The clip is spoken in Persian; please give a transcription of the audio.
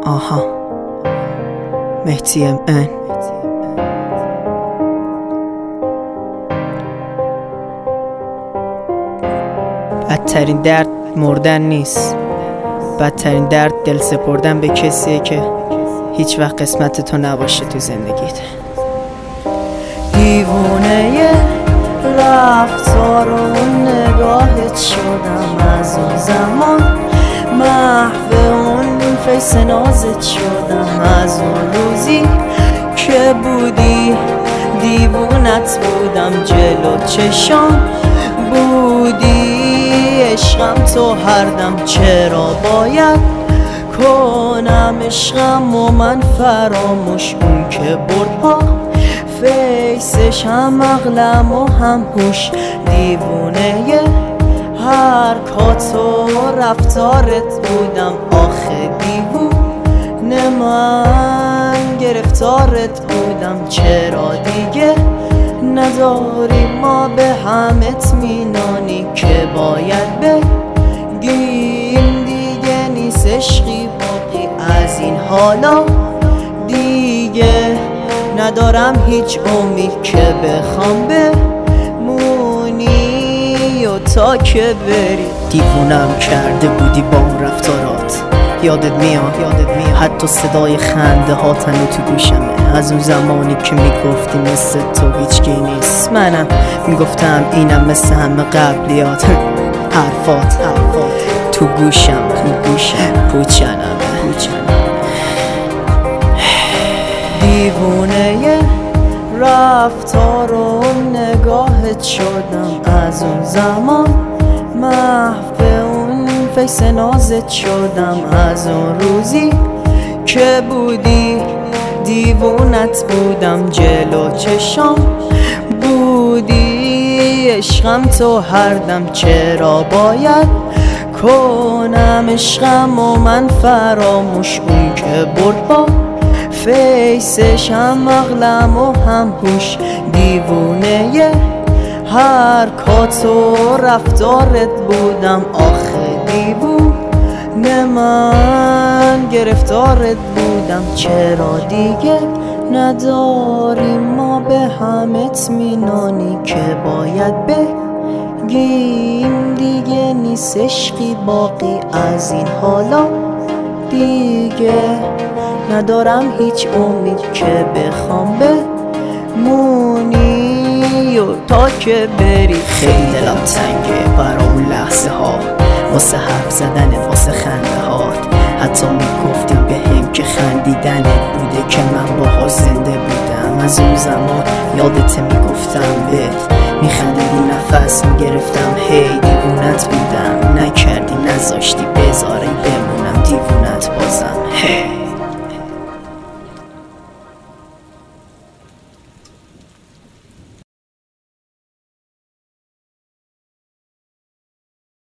آها مهدی MN. بدترین درد مردن نیست، بدترین درد دل سپردن به کسیه که هیچ وقت قسمت تو نباشه تو زندگیت. دیوونه رفتار و نگاهت شدم، از اون زمان محو اون فیس نازت شدم، از اون روزی که بودی دیوونت بودم، جلو چشام بودی عشقم تو هر دم. چرا باید کنم عشقم و من فراموش، اون که برد پا فیسش هم عقلم و هم هوش. دیوونه حرکات و رفتارت بودم، آخه دیوونه من گرفتارت بودم. چرا دیگه نداری ما به هم اطمینانی که باید بگیم دیگه نیست عشقی باقی از این حالا. دیگه ندارم هیچ امید که بخوام بمونی و تا که بری. دیوونم کرده بودی با اون رفتارات، یادت میاد حتی صدای خنده ها تنو تو گوشمه، از اون زمانی که میگفتی مثل تو هیچکی نیست. منم میگفتم اینم مثل همه قبلیات، حرفات تو گوشم پوچنم. دیوونه رفتار و نگاهت شدم، از اون زمان محو اون فیس نازت شدم، از اون روزی که بودی دیوونت بودم، جلو چشام بودی عشقم تو هر دم. چرا باید کنم عشقم و من فراموش، اون که برد با فیسش هم عقلم و هم هوش. دیوونه حرکات و رفتارت بودم، آخه دیوونه من گرفتارت بودم. چرا دیگه نداریم ما به هم اطمینانی که باید بگیم دیگه نیست عشقی باقی از این حالا. دیگه ندارم هیچ امید که بخوام بمونی و تا که بری. خیلی دلم تنگه برا اون لحظه ها، واسه حرف زدنت، واسه خنده هات. حتی میگفتیم به هم که خندیدنت بوده که من باها زنده بودم. از اون زمان یادت میگفتم بهت، میخندیدی نفس میگرفتم، هی دیوونت بودم. نکردی